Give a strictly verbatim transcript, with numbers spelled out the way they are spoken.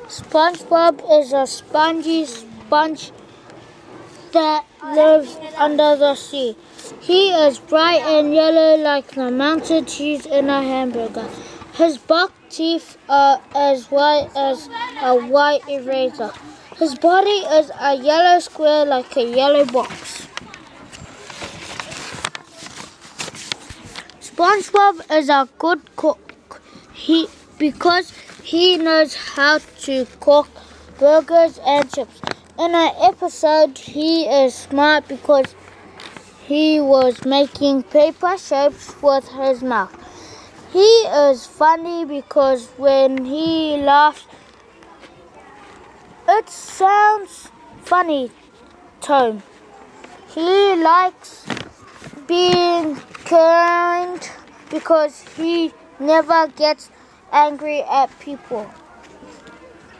SpongeBob is a spongy sponge that lives under the sea. He is bright and yellow like the melted cheese in a hamburger. His buck teeth are as white as a white eraser. His body is a yellow square like a yellow box. SpongeBob is a good cook he, because he knows how to cook burgers and chips. In an episode, he is smart because he was making paper shapes with his mouth. He is funny because when he laughs, it sounds funny tone. He likes being kind because he never gets angry at people.